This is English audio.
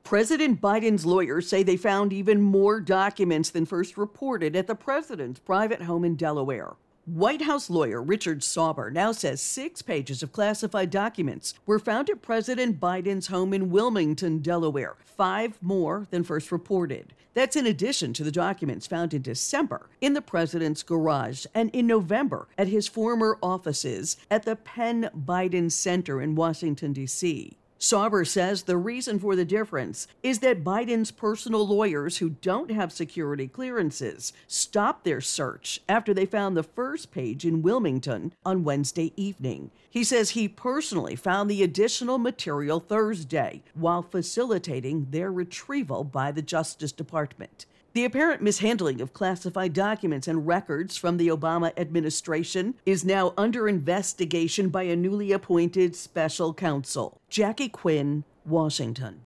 President Biden's lawyers say they found even more documents than first reported at the president's private home in Delaware. White House lawyer Richard Sauber now says 6 pages of classified documents were found at President Biden's home in Wilmington, Delaware, 5 more than first reported. That's in addition to the documents found in December in the president's garage and in November at his former offices at the Penn Biden Center in Washington, D.C. Sauber says the reason for the difference is that Biden's personal lawyers who don't have security clearances stopped their search after they found the first page in Wilmington on Wednesday evening. He says he personally found the additional material Thursday while facilitating their retrieval by the Justice Department. The apparent mishandling of classified documents and records from the Obama administration is now under investigation by a newly appointed special counsel. Jackie Quinn, Washington.